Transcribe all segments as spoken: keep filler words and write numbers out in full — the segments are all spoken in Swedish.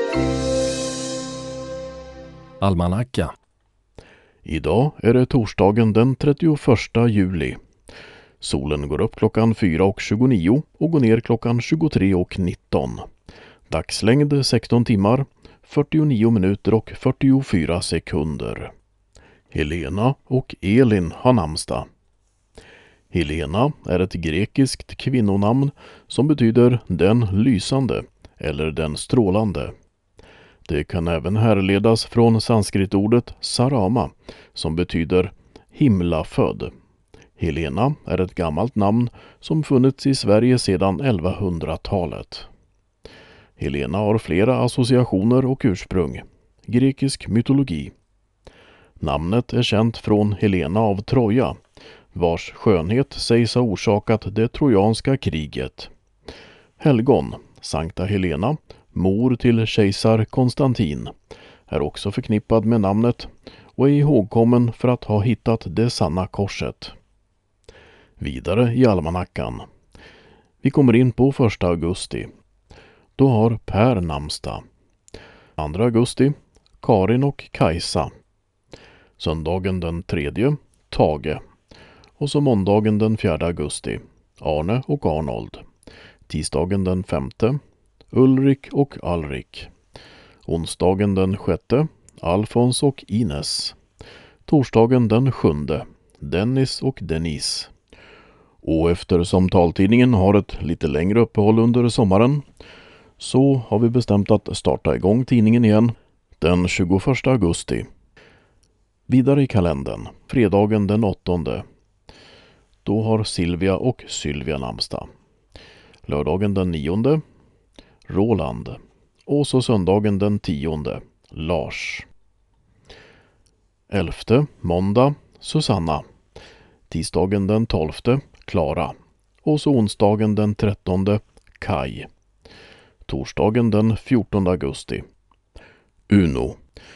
Almanacka. Idag är det torsdagen den trettioförsta juli. Solen går upp klockan fyra och tjugonio och går ner klockan tjugotre och nitton. Dagslängd sexton timmar, fyrtionio minuter och fyrtiofyra sekunder. Helena och Elin har namnsdag. Helena är ett grekiskt kvinnonamn som betyder den lysande eller den strålande. Det kan även härledas från sanskritordet sarama som betyder himlafödd. Helena är ett gammalt namn som funnits i Sverige sedan elvahundratalet. Helena har flera associationer och ursprung. Grekisk mytologi. Namnet är känt från Helena av Troja, vars skönhet sägs ha orsakat det trojanska kriget. Helgon, Sankta Helena, mor till kejsar Konstantin, är också förknippad med namnet och är ihågkommen för att ha hittat det sanna korset. Vidare i almanackan. Vi kommer in på första augusti. Då har Per namnsdag. andra augusti, Karin och Kajsa. Söndagen den tredje, Tage. Och så måndagen den fjärde augusti, Arne och Arnold. Tisdagen den femte, Ulrik och Alrik. Onsdagen den sjätte, Alfons och Ines. Torsdagen den sjunde, Dennis och Denise. Och eftersom taltidningen har ett lite längre uppehåll under sommaren så har vi bestämt att starta igång tidningen igen den tjugoförsta augusti. Vidare i kalendern, fredagen den åttonde. Då har Silvia och Sylvia namnsdag. Lördagen den nionde, Roland. Och så söndagen den tionde, Lars. Elfte, måndag, Susanna. Tisdagen den tolfte, Klara. Och så onsdagen den trettonde, Kai. Torsdagen den fjortonde augusti, Uno.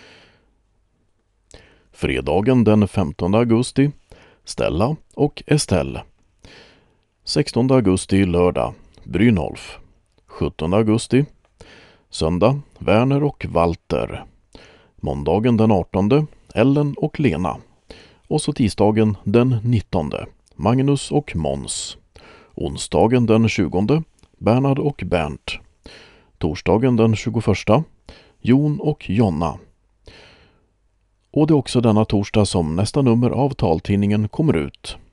Fredagen den femtonde augusti, Stella och Estelle. sextonde augusti, lördag, Brynolf. sjuttonde augusti, söndag, Werner och Walter. Måndagen den artonde, Ellen och Lena. Och så tisdagen den nittonde, Magnus och Måns. Onsdagen den tjugonde, Bernhard och Bernt. Torsdagen den tjugoförsta, Jon och Jonna. Och det är också denna torsdag som nästa nummer av taltidningen kommer ut.